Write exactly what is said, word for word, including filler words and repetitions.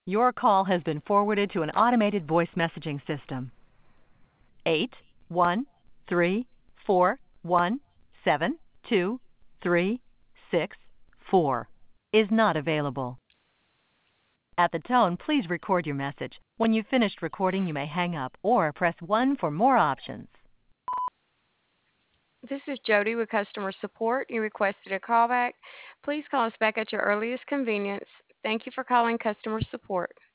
Your call has been forwarded to an automated voice messaging system. Eight one three four one seven two three six four is not available. At the tone, please record your message. When you've finished recording, you may hang up or press one for more options. This is Jody with customer support. You requested a callback. Please call us back at your earliest convenience. Thank you for calling customer support.